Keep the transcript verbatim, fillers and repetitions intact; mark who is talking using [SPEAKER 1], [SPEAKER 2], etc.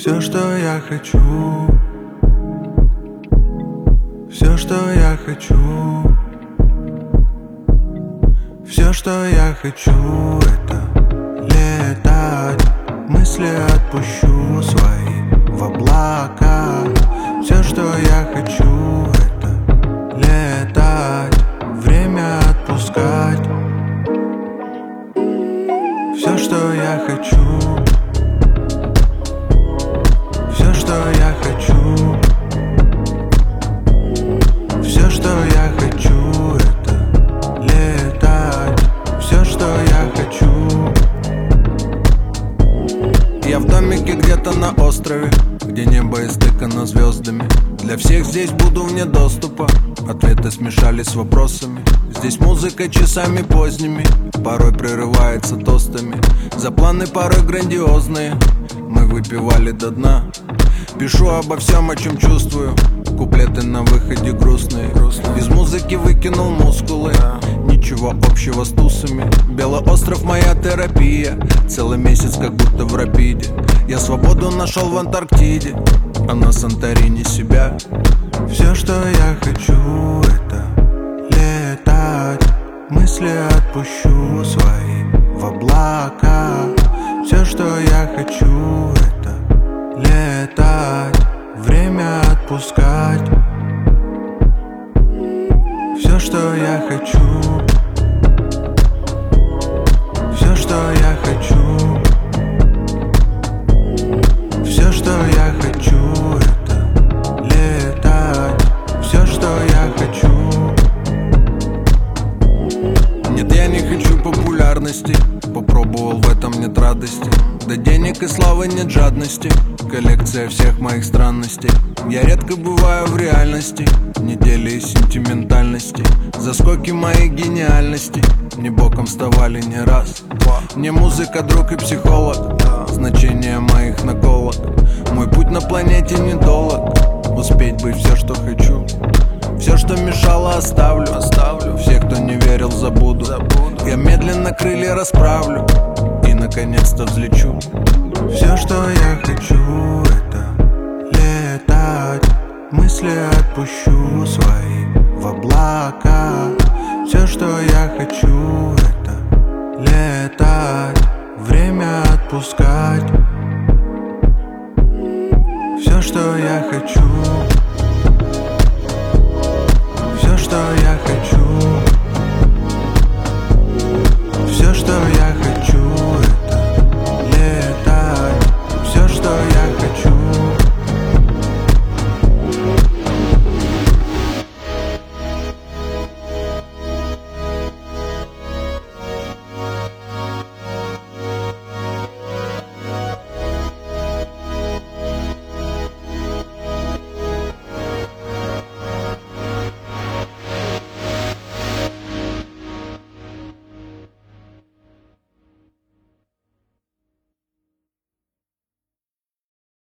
[SPEAKER 1] Все, что я хочу, все, что я хочу, все, что я хочу, это летать. Мысли отпущу свои в облака. Все, что я хочу, это летать, время отпускать. Все, что я хочу, все, что я хочу, все, что я хочу, это летать. Все, что я хочу. Я в домике где-то на острове, где небо истыкано звездами. Для всех здесь буду вне доступа. Ответы смешались с вопросами. Здесь музыка часами поздними, порой прерывается тостами. За планы порой грандиозные мы выпивали до дна. Пишу обо всем, о чем чувствую. Куплеты на выходе грустные. Из музыки выкинул мускулы. Ничего общего с тусами. Белоостров моя терапия. Целый месяц как будто в рапиде. Я свободу нашел в Антарктиде, а на Санторини себя. Все, что я хочу, это летать. Мысли отпущу свои в облака. Все, что я хочу, это летать, время отпускать. Все, что я хочу, все, что я хочу, все, что я хочу, это летать. Все, что я хочу. Нет, я не хочу популярности. Попробовал, в этом нет радости. До денег и славы нет жадности. Коллекция всех моих странностей. Я редко бываю в реальности. Недели и сентиментальности. Заскоки моей гениальности не боком вставали не раз. Мне музыка друг и психолог. Значение моих наколок. Мой путь на планете недолг. Успеть быть все, что хочу. Все, что мешало, оставлю, оставлю. Всех, кто не верил, забуду, забуду. Я медленно крылья расправлю и наконец-то взлечу. Все, что я хочу, это летать. Мысли отпущу свои в облака. Все, что я хочу, это летать, время отпускать. Все, что я хочу.